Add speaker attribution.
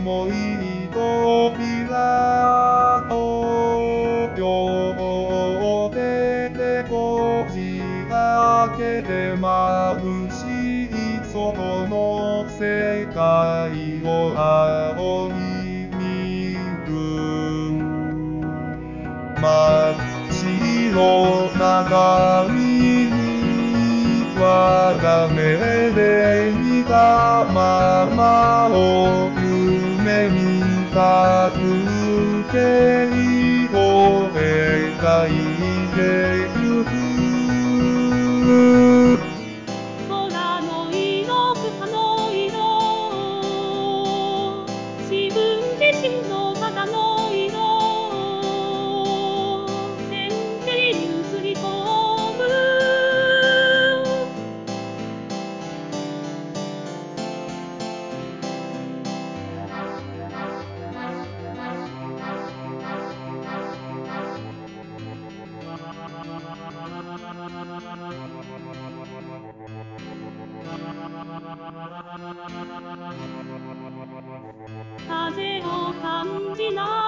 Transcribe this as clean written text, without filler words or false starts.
Speaker 1: 思い扉と両手でこじ開けて眩しい外の世界を青に見る。真っ白な髪に我が目で見たままを夢見た風景を描いてゆく。
Speaker 2: 空の色、草の色、自分自身の肌の色、線で映り込む。風を感じない